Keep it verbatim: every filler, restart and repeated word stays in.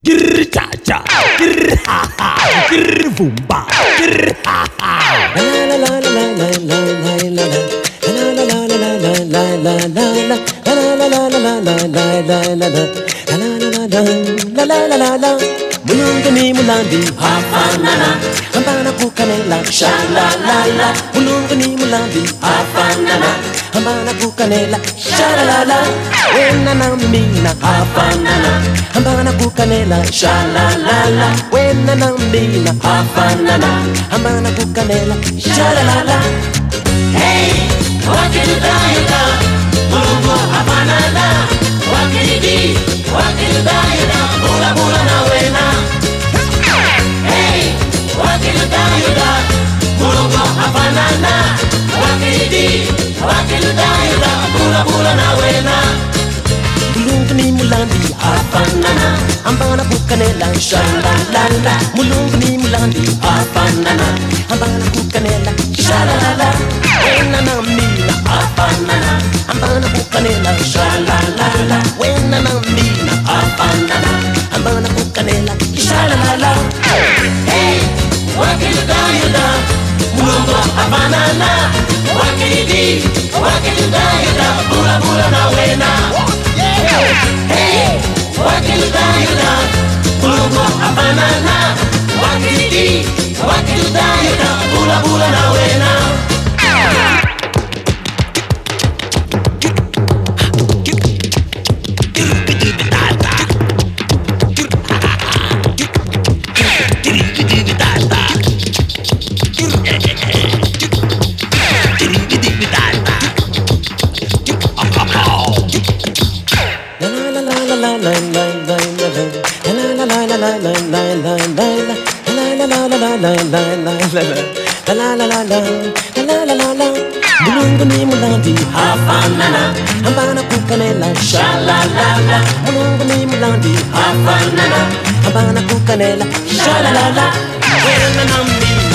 Grr cha cha, grr ha ha, grr boom ba, grr ha ha. La la la la la la la la la. La la la la la la la la la la. La la la la la la la la la la. La la la la la. Mulungu ni mulandi hafanana, ambana kukanela sha la la la. Mulungu ni mulandi hafanana, ambana kukanela sha la la la. Wena na mina hafanana, ambana kukanela sha la la la. Wena na mina hafanana, ambana kukanela sha la la la. Hey, wakiludayuda, mulungu hafanana. Wakilidi, wakiludayuda, bula bula na wena. Hey, wakiludayuda, mulungu hafanana. Wakilidi, wakiludayuda, bula bula na wena. Mulungu ni mulandi hafanana, ambana kukanela sha la la la. Mulungu ni mulandi hafanana, ambana kukanela sha la la la. Wena na mina hafanana, ambana kukanela sha la la la. Wena na mina hafanana, ambana kukanela sha la la la. Hey, wakiludayuda, mulungu hafanana. Wakilidi, wakiludayuda, bula bula na wena. Hey, wakiludayuda, mulungu hafanana. Wakilidi, wakiludayuda, bula bula na wena. Mulungu ni mulandi hafanana, ambana kukanela sha la la la. Mulungu ni mulandi hafanana, ambana kukanela sha la la la. Wena na mina